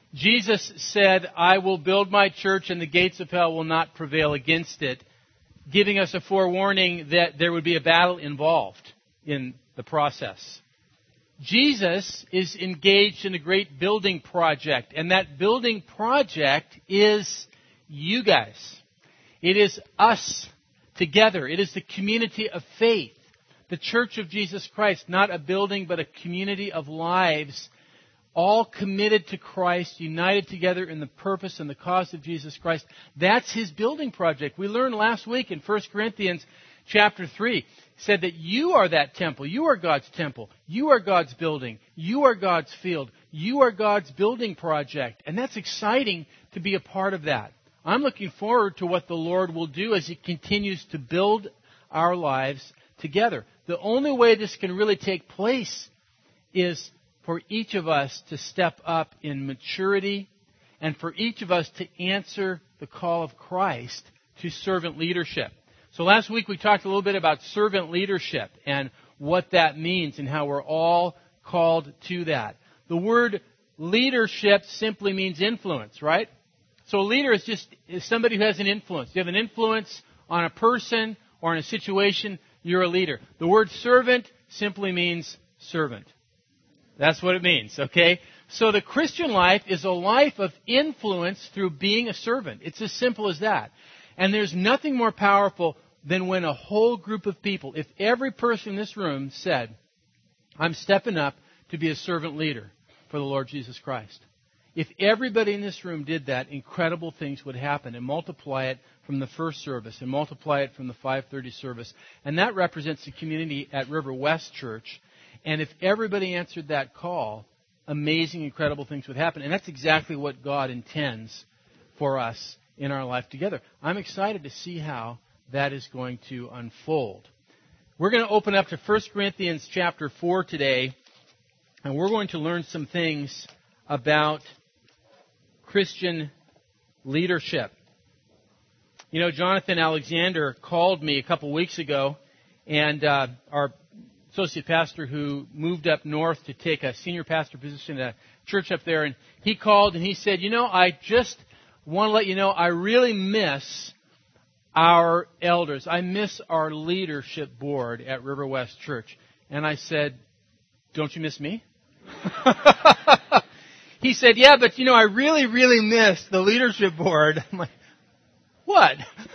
Jesus said, I will build my church and the gates of hell will not prevail against it, giving us a forewarning that there would be a battle involved in the process. Jesus is engaged in a great building project, and that building project is you guys. It is us together. It is the community of faith, the Church of Jesus Christ, not a building but a community of lives, all committed to Christ, united together in the purpose and the cause of Jesus Christ. That's His building project. We learned last week in 1 Corinthians chapter 3, said that you are that temple. You are God's temple. You are God's building. You are God's field. You are God's building project. And that's exciting to be a part of that. I'm looking forward to what the Lord will do as He continues to build our lives together. The only way this can really take place is for each of us to step up in maturity and for each of us to answer the call of Christ to servant leadership. So last week we talked a little bit about servant leadership and what that means and how we're all called to that. The word leadership simply means influence, right? So a leader is somebody who has an influence. You have an influence on a person or in a situation, you're a leader. The word servant simply means servant. That's what it means, okay? So the Christian life is a life of influence through being a servant. It's as simple as that. And there's nothing more powerful than when a whole group of people, if every person in this room said, I'm stepping up to be a servant leader for the Lord Jesus Christ. If everybody in this room did that, incredible things would happen, and multiply it from the first service and multiply it from the 5:30 service. And that represents the community at River West Church. And if everybody answered that call, amazing, incredible things would happen. And that's exactly what God intends for us in our life together. I'm excited to see how that is going to unfold. We're going to open up to 1 Corinthians chapter 4 today, and we're going to learn some things about Christian leadership. You know, Jonathan Alexander called me a couple weeks ago, and our associate pastor who moved up north to take a senior pastor position at a church up there, and he called and he said, I just want to let you know I really miss our elders. I miss our leadership board at River West Church. And I said, don't you miss me? He said, yeah, but I really, really miss the leadership board. I'm like, what?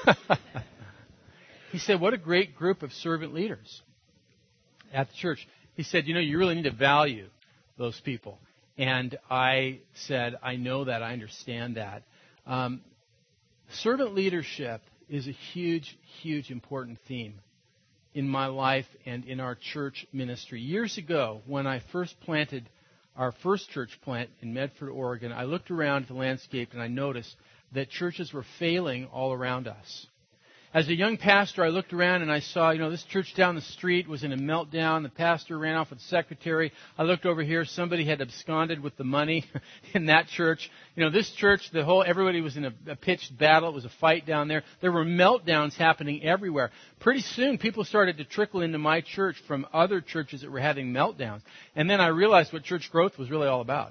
He said, what a great group of servant leaders at the church. He said, you really need to value those people. And I said, I know that. I understand that. Servant leadership is a huge, huge important theme in my life and in our church ministry. Years ago, when I first planted our first church plant in Medford, Oregon, I looked around at the landscape and I noticed that churches were failing all around us. As a young pastor, I looked around and I saw, this church down the street was in a meltdown. The pastor ran off with the secretary. I looked over here. Somebody had absconded with the money in that church. This church, everybody was in a pitched battle. It was a fight down there. There were meltdowns happening everywhere. Pretty soon, people started to trickle into my church from other churches that were having meltdowns. And then I realized what church growth was really all about.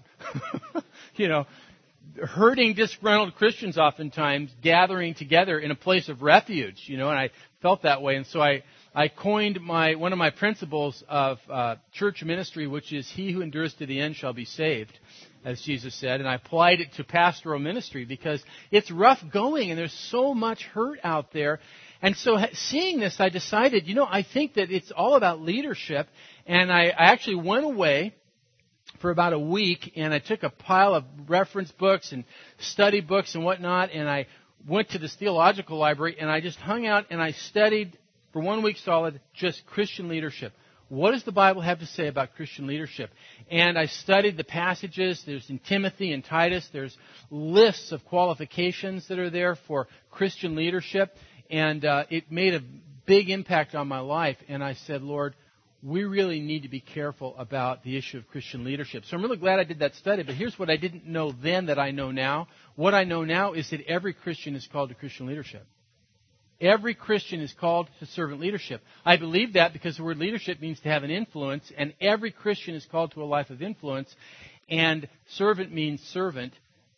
Hurting, disgruntled Christians oftentimes gathering together in a place of refuge, and I felt that way. And so I coined one of my principles of church ministry, which is he who endures to the end shall be saved, as Jesus said. And I applied it to pastoral ministry because it's rough going and there's so much hurt out there. And so seeing this, I decided, I think that it's all about leadership. And I actually went away for about a week, and I took a pile of reference books and study books and whatnot, and I went to this theological library, and I just hung out and I studied for 1 week solid just Christian leadership. What does the Bible have to say about Christian leadership? And I studied the passages. There's in Timothy and Titus. There's lists of qualifications that are there for Christian leadership, and it made a big impact on my life. And I said, Lord, we really need to be careful about the issue of Christian leadership. So I'm really glad I did that study, but here's what I didn't know then that I know now. What I know now is that every Christian is called to Christian leadership. Every Christian is called to servant leadership. I believe that because the word leadership means to have an influence, and every Christian is called to a life of influence, and servant means servant.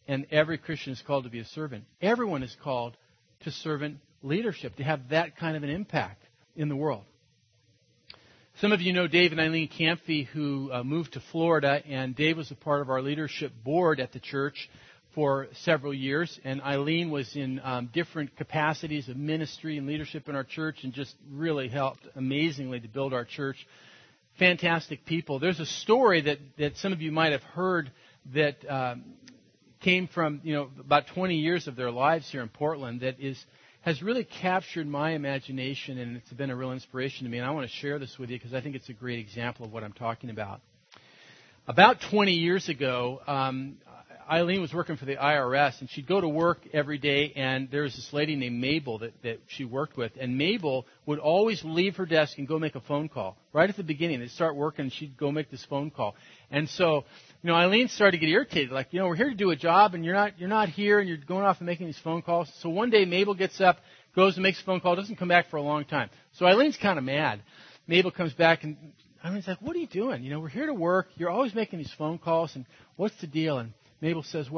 and every Christian is called to be a servant. Everyone is called to servant leadership, to have that kind of an impact in the world. Some of you know Dave and Eileen Camphy, who moved to Florida, and Dave was a part of our leadership board at the church for several years, and Eileen was in different capacities of ministry and leadership in our church and just really helped amazingly to build our church. Fantastic people. There's a story that some of you might have heard that came from, about 20 years of their lives here in Portland that has really captured my imagination, and it's been a real inspiration to me. And I want to share this with you because I think it's a great example of what I'm talking about. About 20 years ago, Eileen was working for the IRS, and she'd go to work every day, and there was this lady named Mabel that she worked with, and Mabel would always leave her desk and go make a phone call. Right at the beginning, they'd start working, and she'd go make this phone call. And so, Eileen started to get irritated, like, we're here to do a job, and you're not here, and you're going off and making these phone calls. So one day, Mabel gets up, goes and makes a phone call, doesn't come back for a long time. So Eileen's kind of mad. Mabel comes back, and Eileen's like, what are you doing? We're here to work. You're always making these phone calls, and what's the deal? And Mabel says,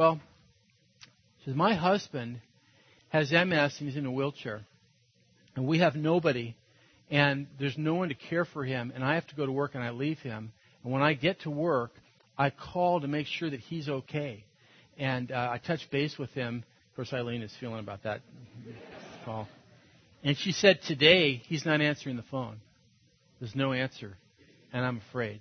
my husband has MS and he's in a wheelchair. And we have nobody. And there's no one to care for him. And I have to go to work and I leave him. And when I get to work, I call to make sure that he's okay. And I touch base with him. Of course, Eileen is feeling about that call. And she said, today, he's not answering the phone. There's no answer. And I'm afraid.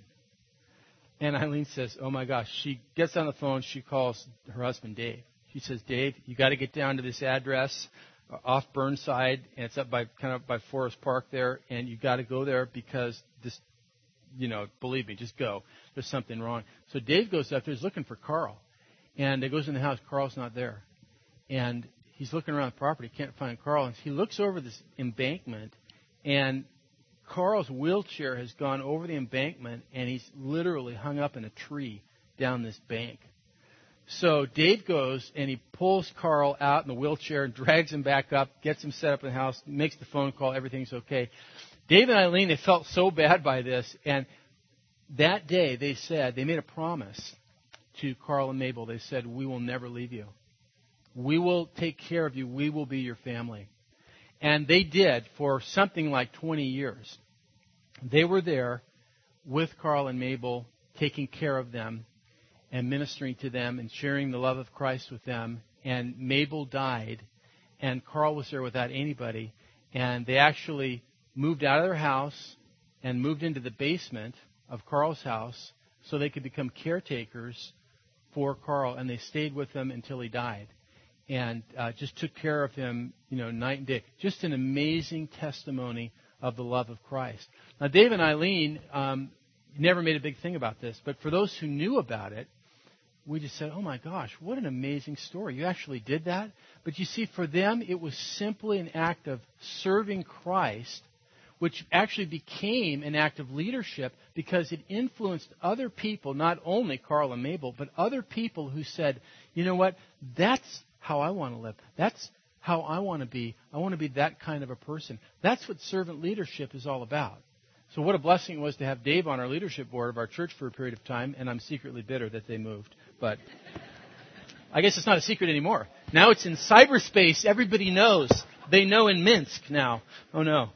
And Eileen says, oh my gosh. She gets on the phone. She calls her husband, Dave. She says, Dave, you got to get down to this address off Burnside, and it's up by Forest Park there, and you got to go there because this, believe me, just go. There's something wrong. So Dave goes up there. He's looking for Carl. And he goes in the house. Carl's not there. And he's looking around the property. Can't find Carl. And he looks over this embankment, and Carl's wheelchair has gone over the embankment, and he's literally hung up in a tree down this bank. So Dave goes, and he pulls Carl out in the wheelchair and drags him back up, gets him set up in the house, makes the phone call, everything's okay. Dave and Eileen, they felt so bad by this, and that day they made a promise to Carl and Mabel. They said, we will never leave you. We will take care of you. We will be your family. And they did for something like 20 years. They were there with Carl and Mabel, taking care of them and ministering to them and sharing the love of Christ with them. And Mabel died, and Carl was there without anybody. And they actually moved out of their house and moved into the basement of Carl's house so they could become caretakers for Carl. And they stayed with him until he died. And just took care of him, night and day. Just an amazing testimony of the love of Christ. Now, Dave and Eileen never made a big thing about this, but for those who knew about it, we just said, oh my gosh, what an amazing story. You actually did that? But you see, for them, it was simply an act of serving Christ, which actually became an act of leadership because it influenced other people, not only Carl and Mabel, but other people who said, you know what, that's how I want to live. That's how I want to be. I want to be that kind of a person. That's what servant leadership is all about. So what a blessing it was to have Dave on our leadership board of our church for a period of time, and I'm secretly bitter that they moved. But I guess it's not a secret anymore. Now it's in cyberspace. Everybody knows. They know in Minsk now. Oh, no.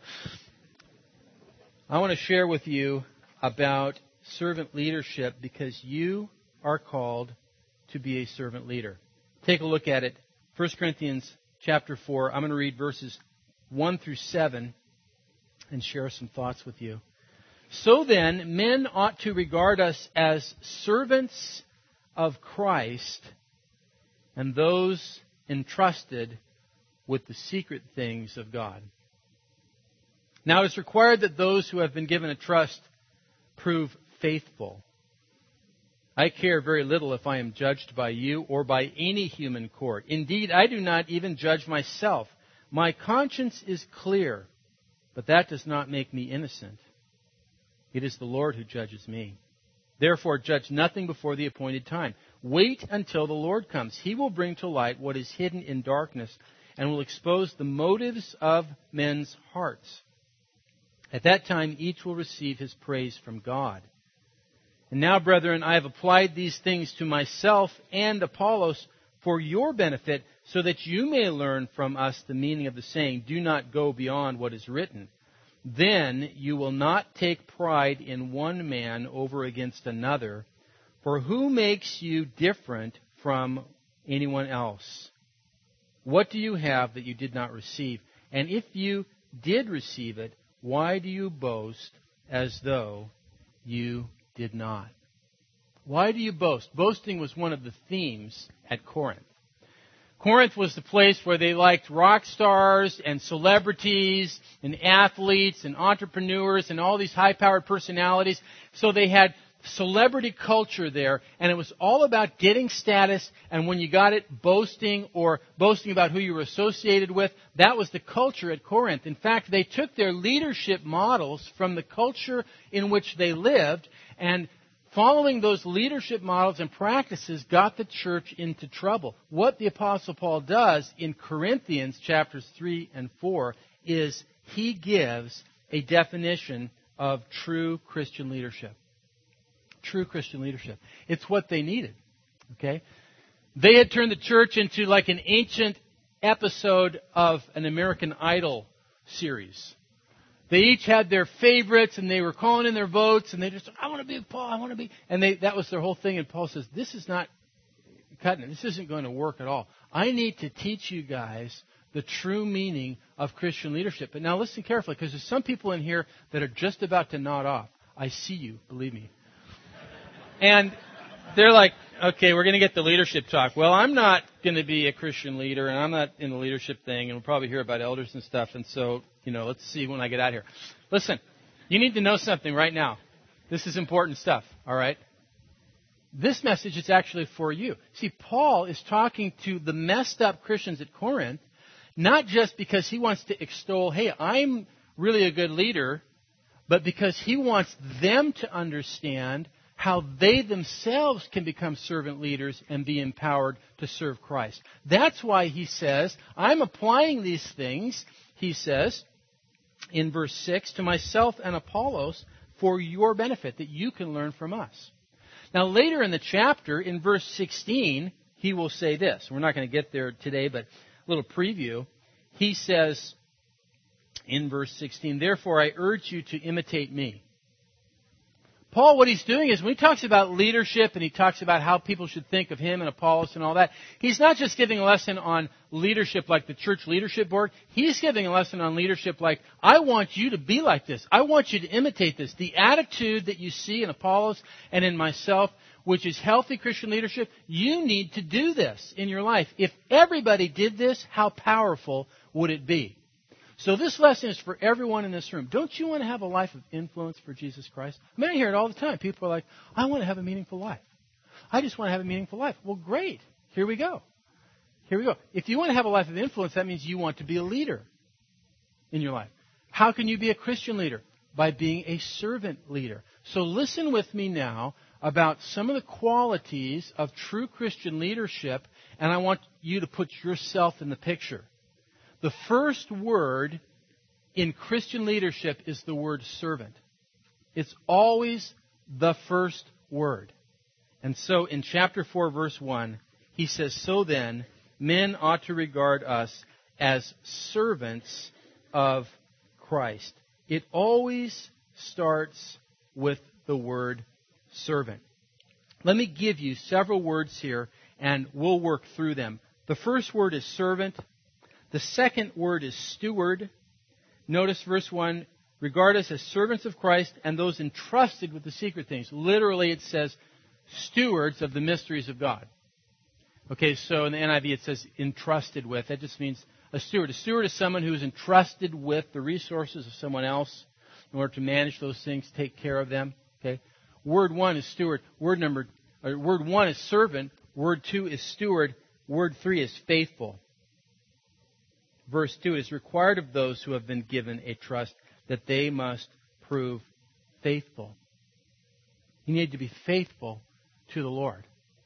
I want to share with you about servant leadership because you are called to be a servant leader. Take a look at it. 1 Corinthians chapter 4. I'm going to read verses 1 through 7 and share some thoughts with you. So then, men ought to regard us as servants of Christ and those entrusted with the secret things of God. Now, it's required that those who have been given a trust prove faithful. I care very little if I am judged by you or by any human court. Indeed, I do not even judge myself. My conscience is clear, but that does not make me innocent. It is the Lord who judges me. Therefore, judge nothing before the appointed time. Wait until the Lord comes. He will bring to light what is hidden in darkness and will expose the motives of men's hearts. At that time, each will receive his praise from God. And now, brethren, I have applied these things to myself and Apollos for your benefit, so that you may learn from us the meaning of the saying, do not go beyond what is written. Then you will not take pride in one man over against another, for who makes you different from anyone else? What do you have that you did not receive? And if you did receive it, why do you boast as though you did not? Why do you boast? Boasting was one of the themes at Corinth. Corinth was the place where they liked rock stars and celebrities and athletes and entrepreneurs and all these high-powered personalities. So they had celebrity culture there, and it was all about getting status, and when you got it, boasting or boasting about who you were associated with. That was the culture at Corinth. In fact, they took their leadership models from the culture in which they lived, and following those leadership models and practices got the church into trouble. What the Apostle Paul does in Corinthians chapters 3 and 4 is he gives a definition of true Christian leadership. True Christian leadership. It's what they needed. Okay? They had turned the church into like an ancient episode of an American Idol series. They each had their favorites, and they were calling in their votes, and they just, I want to be Paul, I want to be... And that was their whole thing, and Paul says, this is not cutting it. This isn't going to work at all. I need to teach you guys the true meaning of Christian leadership. But now listen carefully, because there's some people in here that are just about to nod off. I see you, believe me. And they're like, okay, we're going to get the leadership talk. Well, I'm not going to be a Christian leader, and I'm not in the leadership thing, and we'll probably hear about elders and stuff, and so, let's see when I get out here. Listen, you need to know something right now. This is important stuff, all right? This message is actually for you. See, Paul is talking to the messed up Christians at Corinth, not just because he wants to extol, hey, I'm really a good leader, but because he wants them to understand how they themselves can become servant leaders and be empowered to serve Christ. That's why he says, I'm applying these things, he says, in verse 6, to myself and Apollos for your benefit, that you can learn from us. Now, later in the chapter, in verse 16, he will say this. We're not going to get there today, but a little preview. He says in verse 16, therefore I urge you to imitate me. Paul, what he's doing is when he talks about leadership and he talks about how people should think of him and Apollos and all that, he's not just giving a lesson on leadership like the church leadership board. He's giving a lesson on leadership like, I want you to be like this. I want you to imitate this. The attitude that you see in Apollos and in myself, which is healthy Christian leadership, you need to do this in your life. If everybody did this, how powerful would it be? So this lesson is for everyone in this room. Don't you want to have a life of influence for Jesus Christ? I mean, I hear it all the time. People are like, I want to have a meaningful life. I just want to have a meaningful life. Well, great. Here we go. Here we go. If you want to have a life of influence, that means you want to be a leader in your life. How can you be a Christian leader? By being a servant leader. So listen with me now about some of the qualities of true Christian leadership, and I want you to put yourself in the picture. The first word in Christian leadership is the word servant. It's always the first word. And so in chapter 4, verse 1, he says, so then, men ought to regard us as servants of Christ. It always starts with the word servant. Let me give you several words here, and we'll work through them. The first word is servant. The second word is steward. Notice verse 1, regard us as servants of Christ and those entrusted with the secret things. Literally it says stewards of the mysteries of God. Okay, so in the NIV it says entrusted with. That just means a steward. A steward is someone who is entrusted with the resources of someone else in order to manage those things, take care of them. Okay. Word 1 is steward. Word 1 is servant. Word 2 is steward. Word 3 is faithful. Verse 2 is required of those who have been given a trust that they must prove faithful. You need to be faithful to the Lord.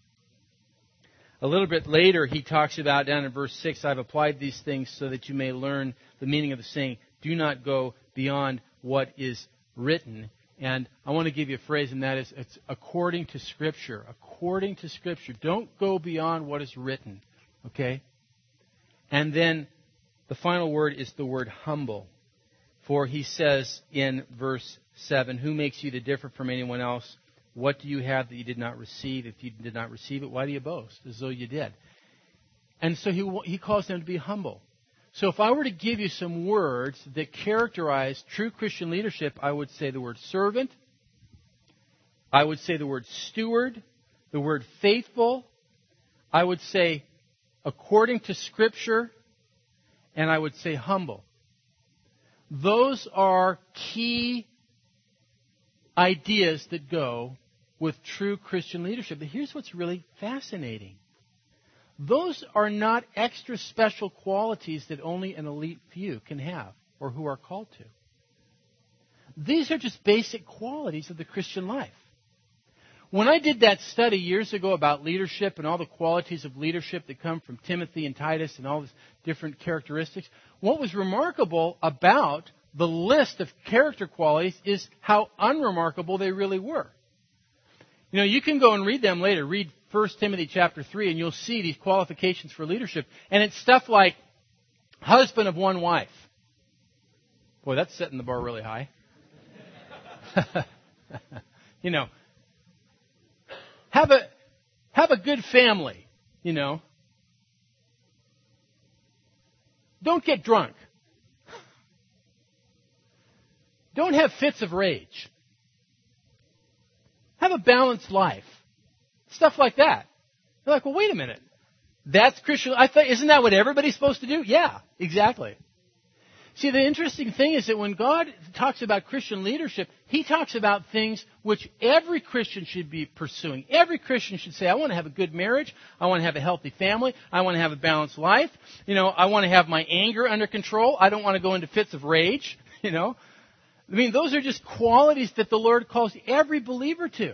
A little bit later, he talks about, down in verse 6, I've applied these things so that you may learn the meaning of the saying, do not go beyond what is written. And I want to give you a phrase, and that is, it's according to Scripture. According to Scripture. Don't go beyond what is written. Okay? And then the final word is the word humble. For he says in verse 7, who makes you to differ from anyone else? What do you have that you did not receive? If you did not receive it, why do you boast? As though you did. And so he calls them to be humble. So if I were to give you some words that characterize true Christian leadership, I would say the word servant. I would say the word steward. The word faithful. I would say according to Scripture. And I would say humble. Those are key ideas that go with true Christian leadership. But here's what's really fascinating. Those are not extra special qualities that only an elite few can have or who are called to. These are just basic qualities of the Christian life. When I did that study years ago about leadership and all the qualities of leadership that come from Timothy and Titus and all these different characteristics, what was remarkable about the list of character qualities is how unremarkable they really were. You know, you can go and read them later. Read 1 Timothy chapter 3 and you'll see these qualifications for leadership. And it's stuff like husband of one wife. Boy, that's setting the bar really high. You know, have a good family, you know. Don't get drunk. Don't have fits of rage. Have a balanced life. Stuff like that. You're like, well, wait a minute. That's Christian. I thought, isn't that what everybody's supposed to do? Yeah, exactly. See, the interesting thing is that when God talks about Christian leadership, He talks about things which every Christian should be pursuing. Every Christian should say, I want to have a good marriage. I want to have a healthy family. I want to have a balanced life. You know, I want to have my anger under control. I don't want to go into fits of rage. You know, I mean, those are just qualities that the Lord calls every believer to.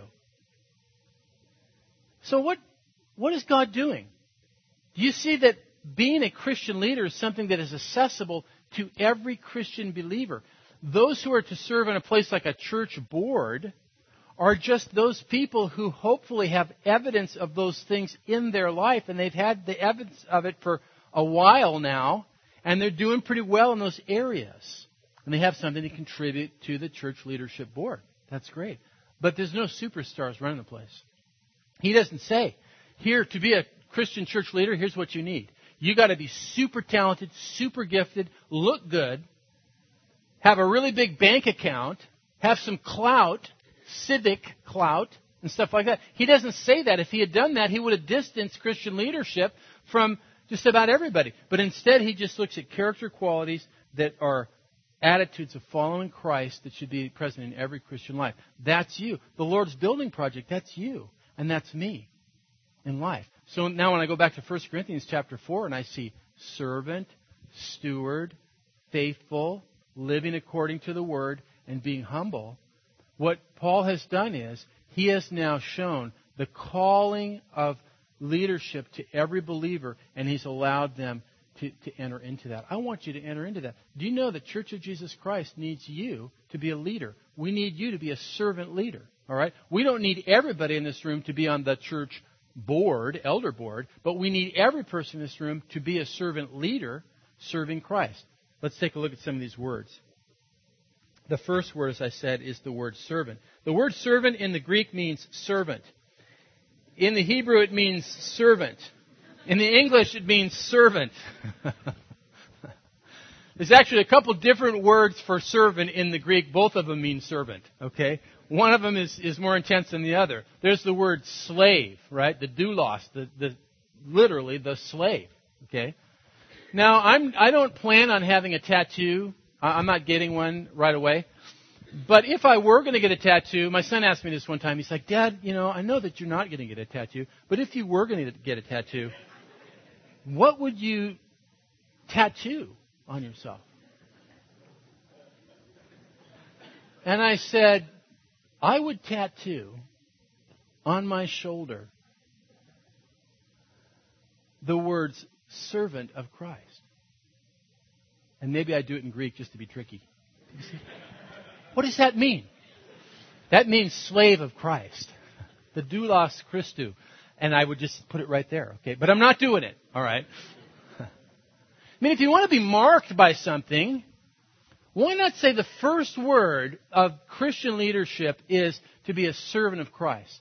So what is God doing? Do you see that being a Christian leader is something that is accessible to every Christian believer? Those who are to serve in a place like a church board are just those people who hopefully have evidence of those things in their life, and they've had the evidence of it for a while now, and they're doing pretty well in those areas. And they have something to contribute to the church leadership board. That's great. But there's no superstars running the place. He doesn't say, here, to be a Christian church leader, here's what you need. You got to be super talented, super gifted, look good, have a really big bank account, have some clout, civic clout, and stuff like that. He doesn't say that. If he had done that, he would have distanced Christian leadership from just about everybody. But instead, he just looks at character qualities that are attitudes of following Christ that should be present in every Christian life. That's you. The Lord's building project, that's you. And that's me in life. So now when I go back to 1 Corinthians chapter 4 and I see servant, steward, faithful, living according to the Word, and being humble, what Paul has done is he has now shown the calling of leadership to every believer, and he's allowed them to enter into that. I want you to enter into that. Do you know the Church of Jesus Christ needs you to be a leader? We need you to be a servant leader. All right? We don't need everybody in this room to be on the church board, elder board, but we need every person in this room to be a servant leader serving Christ. Let's take a look at some of these words. The first word, as I said, is the word servant. The word servant in the Greek means servant. In the Hebrew, it means servant. In the English, it means servant. There's actually a couple different words for servant in the Greek. Both of them mean servant, okay? One of them is more intense than the other. There's the word slave, right? The doulos, literally the slave, okay? Now, I don't plan on having a tattoo. I'm not getting one right away. But if I were going to get a tattoo, my son asked me this one time. He's like, Dad, you know, I know that you're not going to get a tattoo, but if you were going to get a tattoo, what would you tattoo on yourself? And I said, I would tattoo on my shoulder the words servant of Christ. And maybe I'd do it in Greek just to be tricky. What does that mean? That means slave of Christ. The doulos Christou. And I would just put it right there, okay? But I'm not doing it, all right? I mean, if you want to be marked by something, why not say the first word of Christian leadership is to be a servant of Christ?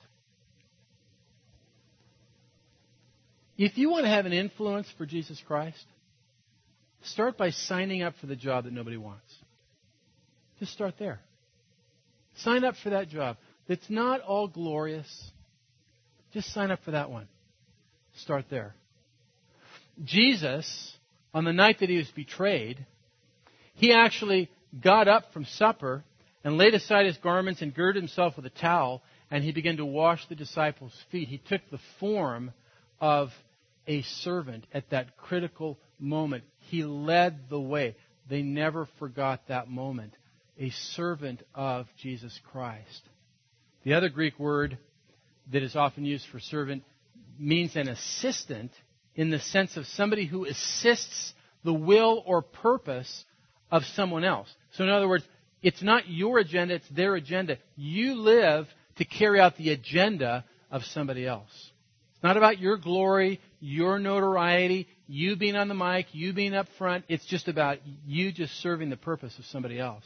If you want to have an influence for Jesus Christ, start by signing up for the job that nobody wants. Just start there. Sign up for that job. It's not all glorious. Just sign up for that one. Start there. Jesus, on the night that he was betrayed, he actually got up from supper and laid aside his garments and girded himself with a towel, and he began to wash the disciples' feet. He took the form of a servant at that critical moment. He led the way. They never forgot that moment. A servant of Jesus Christ. The other Greek word that is often used for servant means an assistant in the sense of somebody who assists the will or purpose of someone else. So in other words, it's not your agenda, it's their agenda. You live to carry out the agenda of somebody else. It's not about your glory, your notoriety, you being on the mic, you being up front. It's just about you just serving the purpose of somebody else.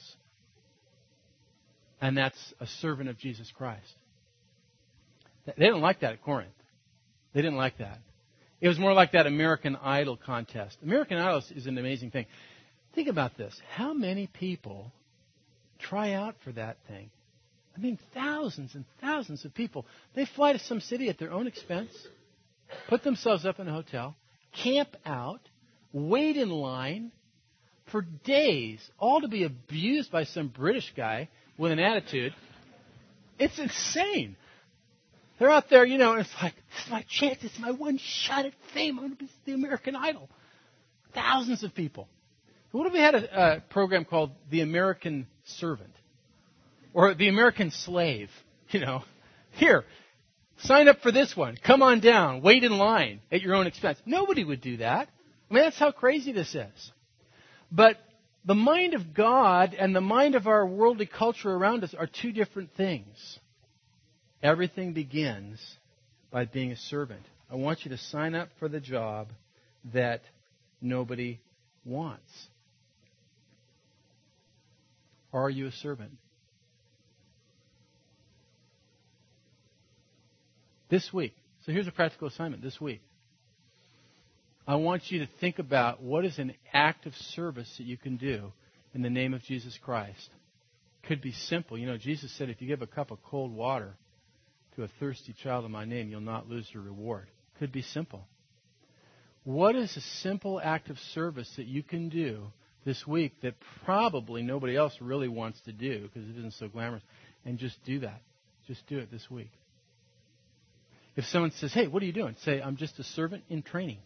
And that's a servant of Jesus Christ. They didn't like that at Corinth. They didn't like that. It was more like that American Idol contest. American Idol is an amazing thing. Think about this. How many people try out for that thing? I mean, thousands and thousands of people. They fly to some city at their own expense, put themselves up in a hotel, camp out, wait in line for days, all to be abused by some British guy with an attitude. It's insane. They're out there, and it's like, this is my chance. It's my one shot at fame. I'm going to be the American Idol. Thousands of people. What if we had a program called The American Servant? Or The American Slave? Here, sign up for this one. Come on down. Wait in line at your own expense. Nobody would do that. I mean, that's how crazy this is. But the mind of God and the mind of our worldly culture around us are two different things. Everything begins by being a servant. I want you to sign up for the job that nobody wants. Are you a servant? This week. So here's a practical assignment this week. I want you to think about what is an act of service that you can do in the name of Jesus Christ. It could be simple. Jesus said if you give a cup of cold water to a thirsty child in my name, you'll not lose your reward. Could be simple. What is a simple act of service that you can do this week that probably nobody else really wants to do because it isn't so glamorous? And just do that. Just do it this week. If someone says, hey, what are you doing? Say, I'm just a servant in training.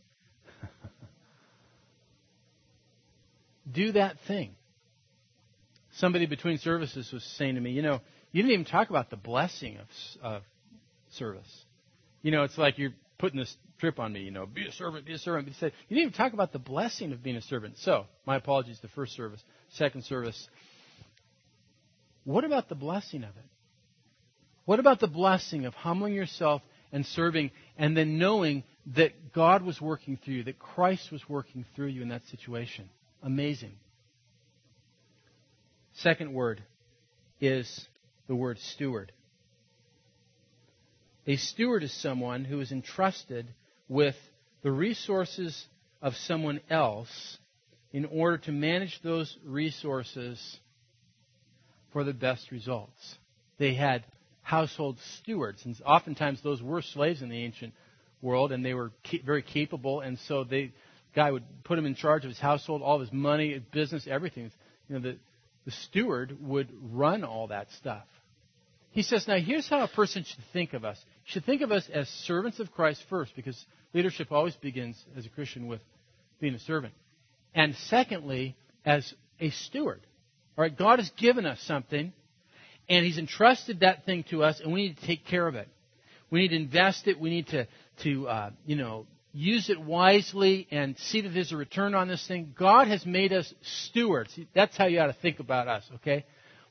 Do that thing. Somebody between services was saying to me, you didn't even talk about the blessing of service. It's like you're putting this trip on me, be a servant, be a servant. But he said, you didn't even talk about the blessing of being a servant. So, my apologies, the first service. Second service. What about the blessing of it? What about the blessing of humbling yourself and serving and then knowing that God was working through you, that Christ was working through you in that situation? Amazing. Second word is the word steward. A steward is someone who is entrusted with the resources of someone else in order to manage those resources for the best results. They had household stewards, and oftentimes those were slaves in the ancient world, and they were very capable, and so the guy would put him in charge of his household, all of his money, his business, everything. The steward would run all that stuff. He says, now here's how a person should think of us. You should think of us as servants of Christ first, because leadership always begins as a Christian with being a servant. And secondly, as a steward. All right, God has given us something, and He's entrusted that thing to us, and we need to take care of it. We need to invest it. We need to use it wisely and see that there's a return on this thing. God has made us stewards. That's how you ought to think about us, okay?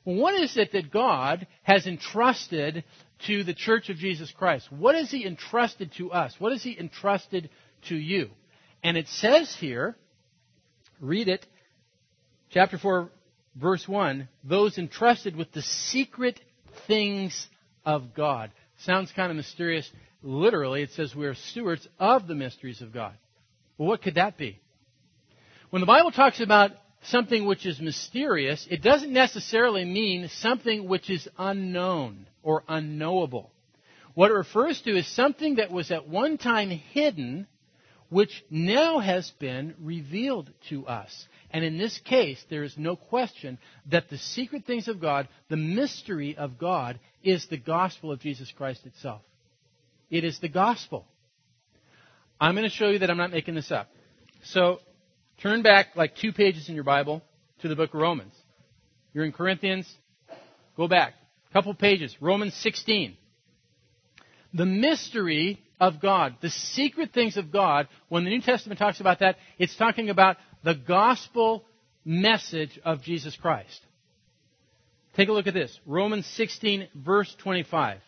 Well, what is it that God has entrusted to the Church of Jesus Christ? What has He entrusted to us? What has He entrusted to you? And it says here, read it, chapter 4, verse 1, those entrusted with the secret things of God. Sounds kind of mysterious. Literally, it says we are stewards of the mysteries of God. Well, what could that be? When the Bible talks about something which is mysterious, it doesn't necessarily mean something which is unknown or unknowable. What it refers to is something that was at one time hidden, which now has been revealed to us. And in this case, there is no question that the secret things of God, the mystery of God, is the gospel of Jesus Christ itself. It is the gospel. I'm going to show you that I'm not making this up. So, turn back like 2 pages in your Bible to the book of Romans. You're in Corinthians. Go back a couple pages. Romans 16. The mystery of God, the secret things of God, when the New Testament talks about that, it's talking about the gospel message of Jesus Christ. Take a look at this. Romans 16, verse 25.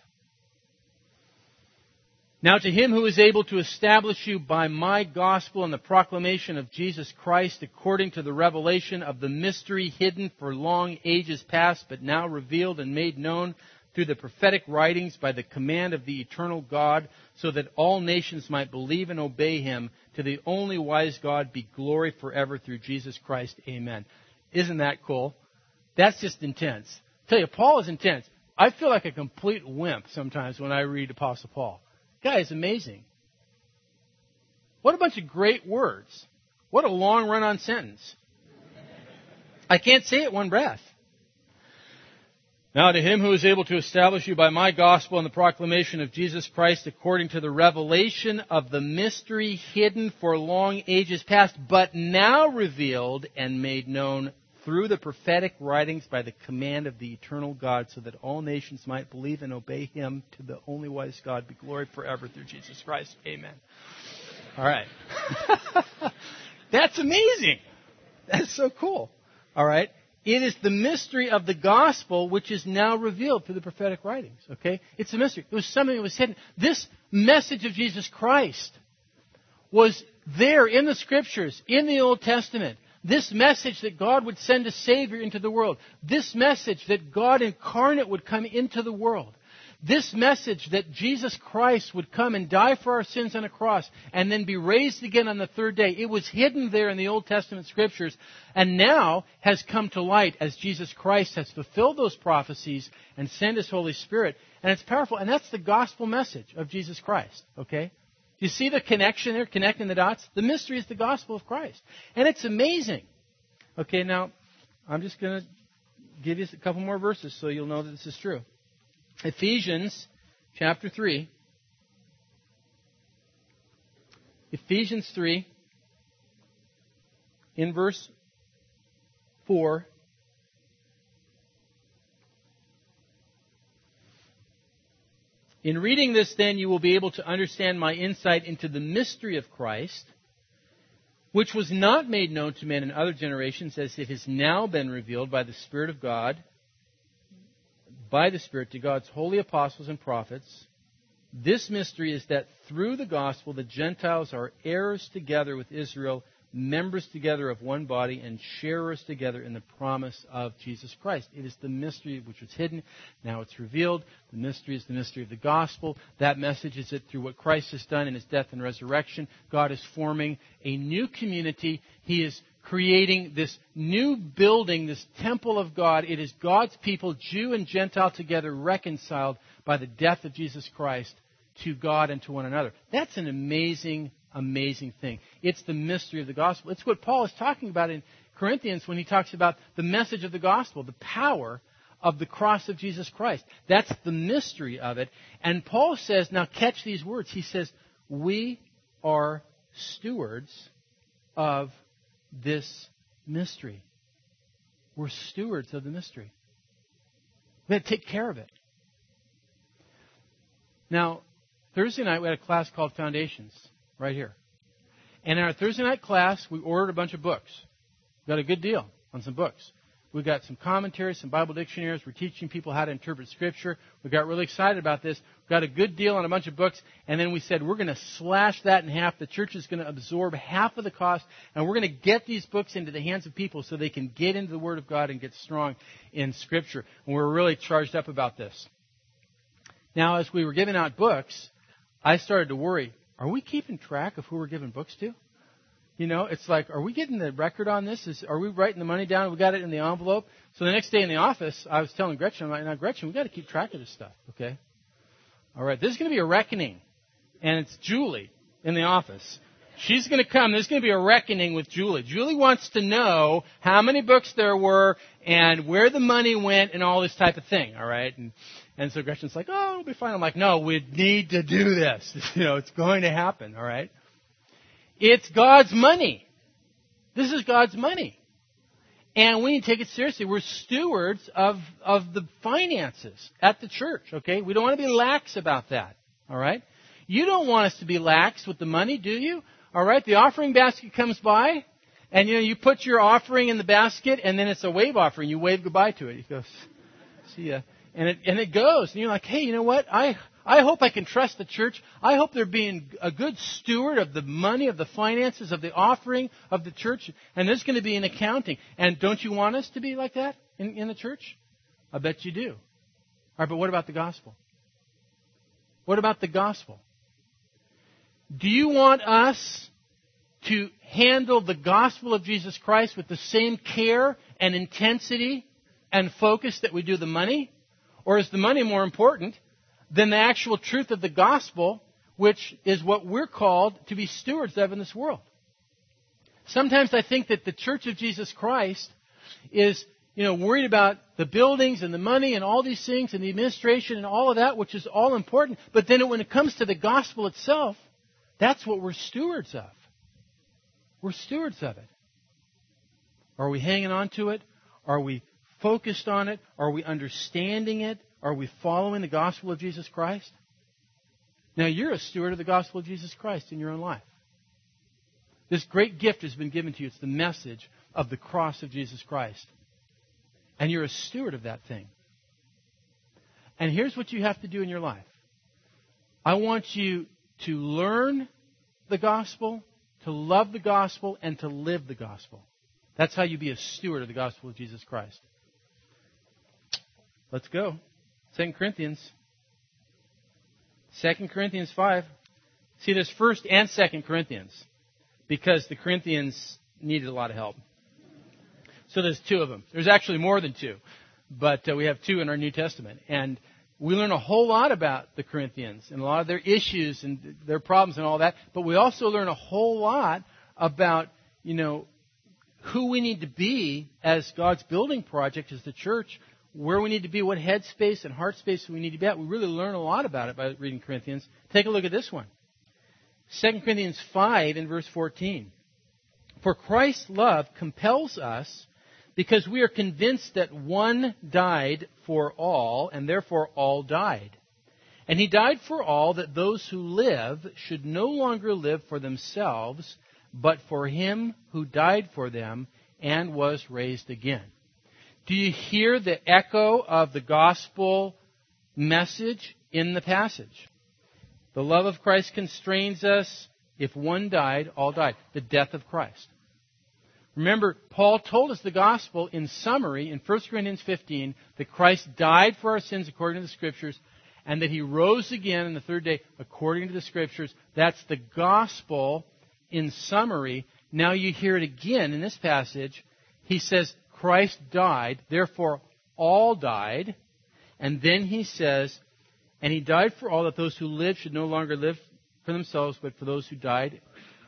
Now to Him who is able to establish you by my gospel and the proclamation of Jesus Christ according to the revelation of the mystery hidden for long ages past, but now revealed and made known through the prophetic writings by the command of the eternal God, so that all nations might believe and obey Him, to the only wise God be glory forever through Jesus Christ. Amen. Isn't that cool? That's just intense. I tell you, Paul is intense. I feel like a complete wimp sometimes when I read Apostle Paul. Guy is amazing. What a bunch of great words. What a long run-on sentence. I can't say it one breath. Now to Him who is able to establish you by my gospel and the proclamation of Jesus Christ according to the revelation of the mystery hidden for long ages past, but now revealed and made known through the prophetic writings by the command of the eternal God, so that all nations might believe and obey Him, to the only wise God be glory forever through Jesus Christ. Amen. All right. That's amazing. That's so cool. All right. It is the mystery of the gospel which is now revealed through the prophetic writings. Okay? It's a mystery. It was something that was hidden. This message of Jesus Christ was there in the Scriptures, in the Old Testament. This message that God would send a Savior into the world. This message that God incarnate would come into the world. This message that Jesus Christ would come and die for our sins on a cross and then be raised again on the third day. It was hidden there in the Old Testament Scriptures and now has come to light as Jesus Christ has fulfilled those prophecies and sent His Holy Spirit. And it's powerful. And that's the gospel message of Jesus Christ. Okay? You see the connection there, connecting the dots? The mystery is the gospel of Christ. And it's amazing. Okay, now, I'm just going to give you a couple more verses so you'll know that this is true. Ephesians chapter 3. Ephesians 3, in verse 4. In reading this, then, you will be able to understand my insight into the mystery of Christ, which was not made known to men in other generations, as it has now been revealed by the Spirit of God, by the Spirit to God's holy apostles and prophets. This mystery is that through the gospel the Gentiles are heirs together with Israel, members together of one body, and sharers together in the promise of Jesus Christ. It is the mystery which was hidden. Now it's revealed. The mystery is the mystery of the gospel. That message is that through what Christ has done in His death and resurrection, God is forming a new community. He is creating this new building, this temple of God. It is God's people, Jew and Gentile together, reconciled by the death of Jesus Christ to God and to one another. That's an amazing thing. It's the mystery of the gospel. It's what Paul is talking about in Corinthians when he talks about the message of the gospel, the power of the cross of Jesus Christ. That's the mystery of it. And Paul says, now catch these words. He says, we are stewards of this mystery. We're stewards of the mystery. We have to take care of it. Now, Thursday night we had a class called Foundations. Right here. And in our Thursday night class, we ordered a bunch of books. We got a good deal on some books. We've got some commentaries, some Bible dictionaries. We're teaching people how to interpret Scripture. We got really excited about this. We got a good deal on a bunch of books. And then we said, we're going to slash that in half. The church is going to absorb half of the cost. And we're going to get these books into the hands of people so they can get into the Word of God and get strong in Scripture. And we're really charged up about this. Now, as we were giving out books, I started to worry, are we keeping track of who we're giving books to? You know, it's like, are we getting the record on this? Are we writing the money down? We got it in the envelope. So the next day in the office, I was telling Gretchen, I'm like, now Gretchen, we got to keep track of this stuff, okay? All right, this is going to be a reckoning. And it's Julie in the office. She's going to come. There's going to be a reckoning with Julie. Julie wants to know how many books there were and where the money went and all this type of thing, all right? And so Gretchen's like, oh, it'll be fine. I'm like, no, we need to do this. You know, it's going to happen, all right? It's God's money. This is God's money. And we need to take it seriously. We're stewards of the finances at the church, okay? We don't want to be lax about that, all right? You don't want us to be lax with the money, do you? All right, the offering basket comes by, and you put your offering in the basket, and then it's a wave offering. You wave goodbye to it. He goes, see ya. And it goes. And you're like, hey, you know what? I hope I can trust the church. I hope they're being a good steward of the money, of the finances, of the offering of the church. And there's going to be an accounting. And don't you want us to be like that in the church? I bet you do. All right, but what about the gospel? What about the gospel? Do you want us to handle the gospel of Jesus Christ with the same care and intensity and focus that we do the money? Or is the money more important than the actual truth of the gospel, which is what we're called to be stewards of in this world? Sometimes I think that the Church of Jesus Christ is, worried about the buildings and the money and all these things and the administration and all of that, which is all important. But then when it comes to the gospel itself, that's what we're stewards of. We're stewards of it. Are we hanging on to it? Are we focused on it? Are we understanding it? Are we following the gospel of Jesus Christ? Now, you're a steward of the gospel of Jesus Christ in your own life. This great gift has been given to you. It's the message of the cross of Jesus Christ. And you're a steward of that thing. And here's what you have to do in your life. I want you to learn the gospel, to love the gospel, and to live the gospel. That's how you be a steward of the gospel of Jesus Christ. Let's go. 2 Corinthians. 2 Corinthians 5. See, there's 1st and 2 Corinthians because the Corinthians needed a lot of help. So there's 2 of them. There's actually more than 2, but we have 2 in our New Testament. And we learn a whole lot about the Corinthians and a lot of their issues and their problems and all that. But we also learn a whole lot about, who we need to be as God's building project, as the church, where we need to be, what headspace and heart space we need to be at. We really learn a lot about it by reading Corinthians. Take a look at this one. 2 Corinthians 5 in verse 14. For Christ's love compels us, because we are convinced that one died for all, and therefore all died. And he died for all, that those who live should no longer live for themselves, but for him who died for them and was raised again. Do you hear the echo of the gospel message in the passage? The love of Christ constrains us. If one died, all died. The death of Christ. Remember, Paul told us the gospel in summary in 1 Corinthians 15 that Christ died for our sins according to the Scriptures and that he rose again on the 3rd day according to the Scriptures. That's the gospel in summary. Now you hear it again in this passage. He says Christ died, therefore all died. And then he says, and he died for all, that those who live should no longer live for themselves, but for those who died,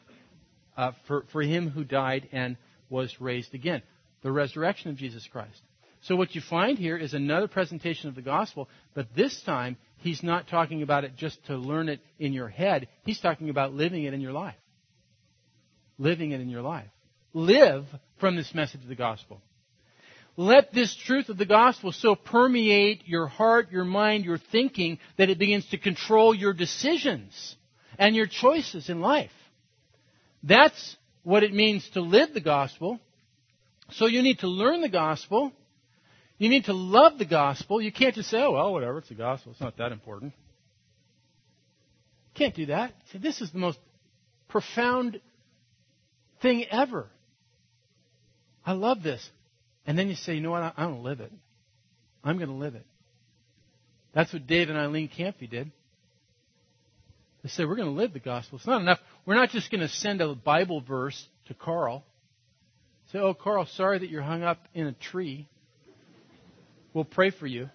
for him who died and was raised again. The resurrection of Jesus Christ. So what you find here is another presentation of the gospel, but this time he's not talking about it just to learn it in your head. He's talking about living it in your life. Living it in your life. Live from this message of the gospel. Let this truth of the gospel so permeate your heart, your mind, your thinking, that it begins to control your decisions and your choices in life. That's what it means to live the gospel. So you need to learn the gospel. You need to love the gospel. You can't just say, oh, well, whatever, it's the gospel. It's not that important. You can't do that. See, this is the most profound thing ever. I love this. And then you say, you know what, I don't live it. I'm going to live it. That's what Dave and Eileen Camphy did. They said, we're going to live the gospel. It's not enough. We're not just going to send a Bible verse to Carl. Say, oh, Carl, sorry that you're hung up in a tree. We'll pray for you.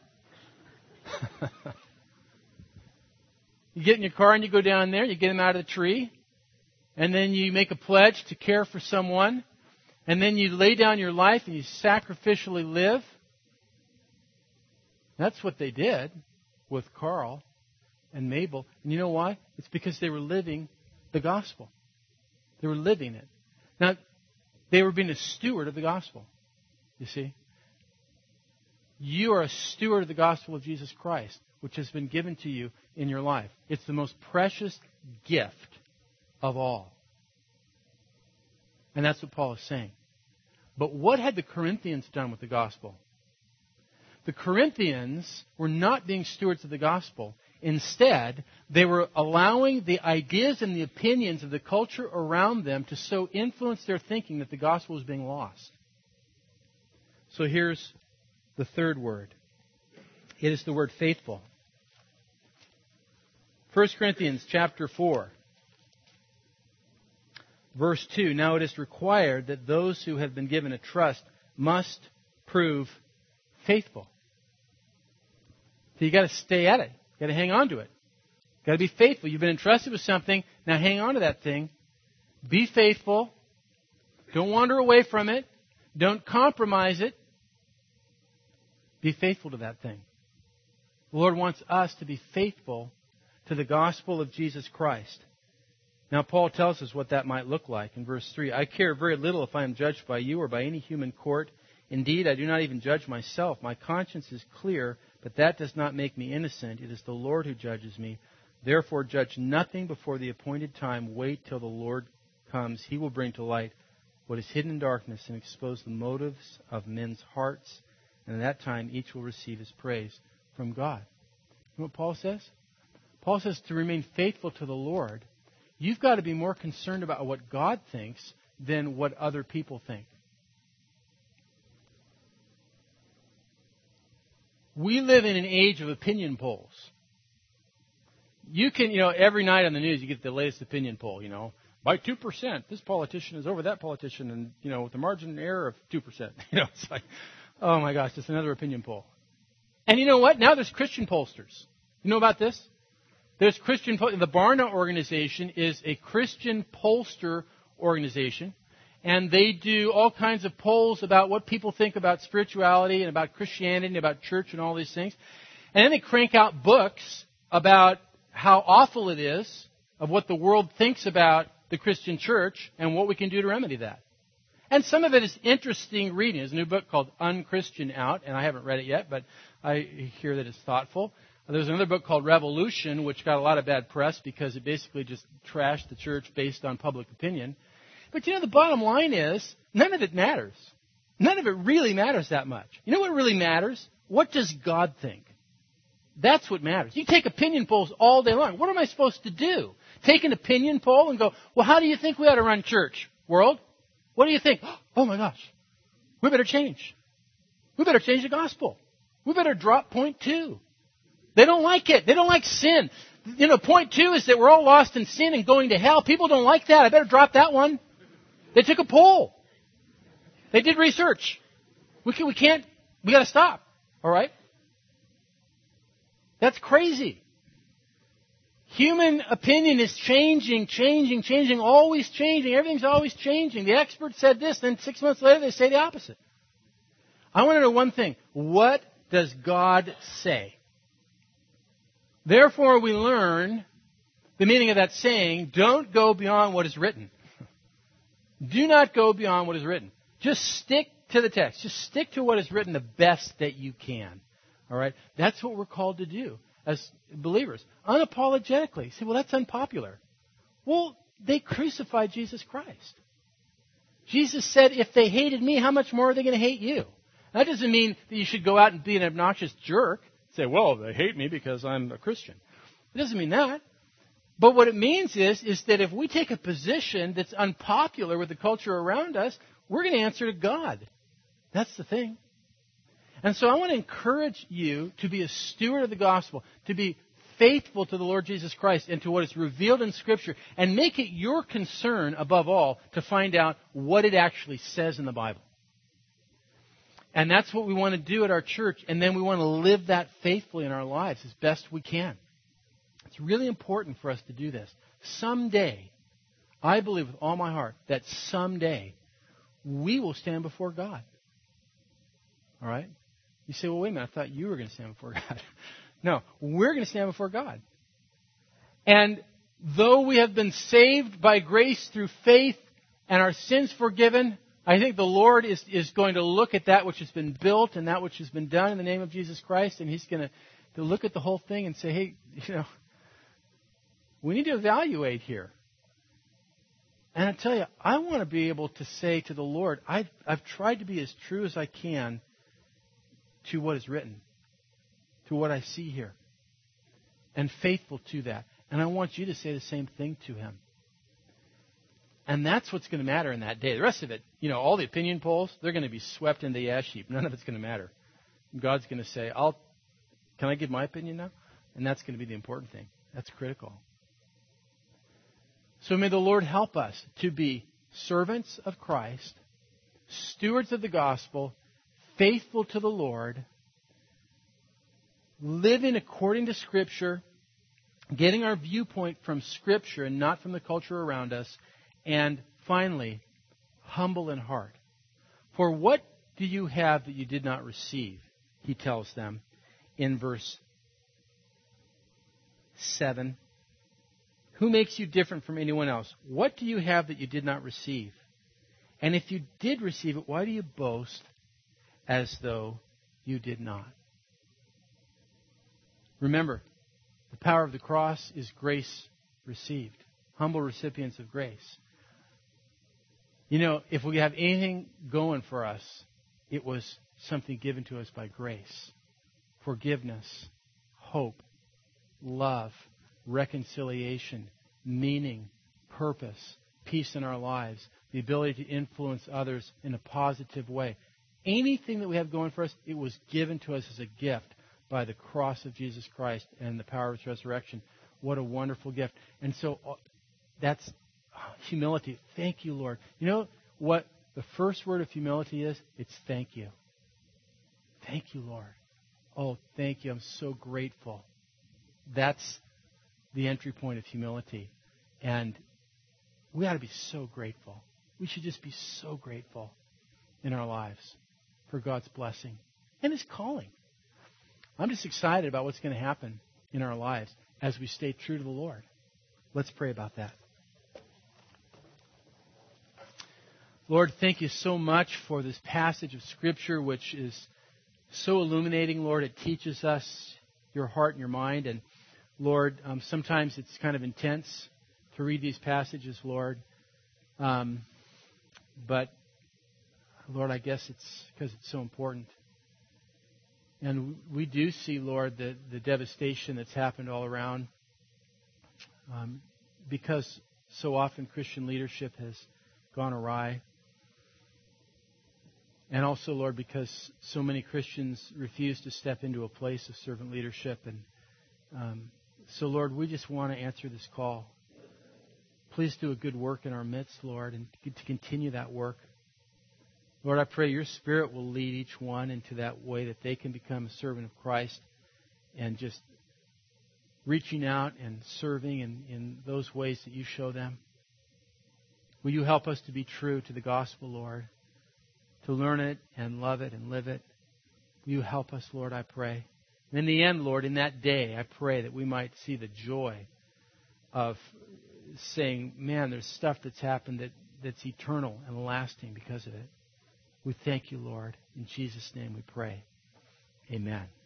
You get in your car and you go down there, you get him out of the tree, and then you make a pledge to care for someone, and then you lay down your life and you sacrificially live. That's what they did with Carl and Mabel. And you know why? It's because they were living the gospel. They were living it. Now, they were being a steward of the gospel, you see. You are a steward of the gospel of Jesus Christ, which has been given to you in your life. It's the most precious gift of all. And that's what Paul is saying. But what had the Corinthians done with the gospel? The Corinthians were not being stewards of the gospel. Instead, they were allowing the ideas and the opinions of the culture around them to so influence their thinking that the gospel was being lost. So here's the third word. It is the word faithful. 1 Corinthians chapter 4, verse 2. Now it is required that those who have been given a trust must prove faithful. So you've got to stay at it. You've got to hang on to it. You've got to be faithful. You've been entrusted with something. Now hang on to that thing. Be faithful. Don't wander away from it. Don't compromise it. Be faithful to that thing. The Lord wants us to be faithful to the gospel of Jesus Christ. Now, Paul tells us what that might look like in verse 3. I care very little if I am judged by you or by any human court. Indeed, I do not even judge myself. My conscience is clear, but that does not make me innocent. It is the Lord who judges me. Therefore, judge nothing before the appointed time. Wait till the Lord comes. He will bring to light what is hidden in darkness and expose the motives of men's hearts. And at that time, each will receive his praise from God. You know what Paul says? Paul says to remain faithful to the Lord, you've got to be more concerned about what God thinks than what other people think. We live in an age of opinion polls. You can, every night on the news you get the latest opinion poll, by 2%, this politician is over that politician, and, with a margin of error of 2%. It's like, oh my gosh, just another opinion poll. And you know what? Now there's Christian pollsters. You know about this? There's the Barna organization is a Christian pollster organization, and they do all kinds of polls about what people think about spirituality and about Christianity and about church and all these things. And then they crank out books about how awful it is, of what the world thinks about the Christian church and what we can do to remedy that. And some of it is interesting reading. There's a new book called Unchristian out, and I haven't read it yet, but I hear that it's thoughtful. There's another book called Revolution, which got a lot of bad press because it basically just trashed the church based on public opinion. But the bottom line is, none of it matters. None of it really matters that much. You know what really matters? What does God think? That's what matters. You take opinion polls all day long. What am I supposed to do? Take an opinion poll and go, well, how do you think we ought to run church, world? What do you think? Oh my gosh, we better change. We better change the gospel. We better drop point 2. They don't like it. They don't like sin. Point 2 is that we're all lost in sin and going to hell. People don't like that. I better drop that one. They took a poll. They did research. We got to stop. All right? That's crazy. Human opinion is changing, always changing. Everything's always changing. The expert said this, then 6 months later they say the opposite. I want to know one thing. What does God say? Therefore, we learn the meaning of that saying, don't go beyond what is written. Do not go beyond what is written. Just stick to the text. Just stick to what is written the best that you can. All right? That's what we're called to do as believers. Unapologetically. You say, well, that's unpopular. Well, they crucified Jesus Christ. Jesus said, if they hated me, how much more are they going to hate you? That doesn't mean that you should go out and be an obnoxious jerk. Say, well, they hate me because I'm a Christian. It doesn't mean that. But what it means is that if we take a position that's unpopular with the culture around us, we're going to answer to God. That's the thing. And so I want to encourage you to be a steward of the gospel, to be faithful to the Lord Jesus Christ and to what is revealed in Scripture, and make it your concern, above all, to find out what it actually says in the Bible. And that's what we want to do at our church, and then we want to live that faithfully in our lives as best we can. It's really important for us to do this. Someday, I believe with all my heart that someday we will stand before God. All right? You say, well, wait a minute, I thought you were going to stand before God. No, we're going to stand before God. And though we have been saved by grace through faith and our sins forgiven, I think the Lord is going to look at that which has been built and that which has been done in the name of Jesus Christ, and He's going to look at the whole thing and say, hey, we need to evaluate here. And I tell you, I want to be able to say to the Lord, I've tried to be as true as I can to what is written, to what I see here, and faithful to that. And I want you to say the same thing to Him. And that's what's going to matter in that day. The rest of it, all the opinion polls, they're going to be swept into the ash heap. None of it's going to matter. God's going to say, can I give my opinion now? And that's going to be the important thing. That's critical. So may the Lord help us to be servants of Christ, stewards of the gospel, faithful to the Lord, living according to Scripture, getting our viewpoint from Scripture and not from the culture around us, and finally, humble in heart. For what do you have that you did not receive? He tells them in verse 7. Who makes you different from anyone else? What do you have that you did not receive? And if you did receive it, why do you boast as though you did not? Remember, the power of the cross is grace received. Humble recipients of grace. If we have anything going for us, it was something given to us by grace. Forgiveness, hope, love, reconciliation, meaning, purpose, peace in our lives, the ability to influence others in a positive way. Anything that we have going for us, it was given to us as a gift by the cross of Jesus Christ and the power of His resurrection. What a wonderful gift. And so that's humility. Thank you, Lord. You know what the first word of humility is? It's thank you. Thank you, Lord. Oh, thank you. I'm so grateful. That's the entry point of humility. And we ought to be so grateful. We should just be so grateful in our lives for God's blessing and His calling. I'm just excited about what's going to happen in our lives as we stay true to the Lord. Let's pray about that. Lord, thank you so much for this passage of Scripture, which is so illuminating, Lord. It teaches us your heart and your mind. And Lord, sometimes it's kind of intense to read these passages, Lord. But, Lord, I guess it's because it's so important. And we do see, Lord, the devastation that's happened all around because so often Christian leadership has gone awry. And also, Lord, because so many Christians refuse to step into a place of servant leadership. And so, Lord, we just want to answer this call. Please do a good work in our midst, Lord, and to continue that work. Lord, I pray your Spirit will lead each one into that way that they can become a servant of Christ and just reaching out and serving in those ways that you show them. Will you help us to be true to the gospel, Lord, to learn it and love it and live it? Will you help us, Lord, I pray. And in the end, Lord, in that day, I pray that we might see the joy of saying, man, there's stuff that's happened that's eternal and lasting because of it. We thank you, Lord. In Jesus' name we pray. Amen.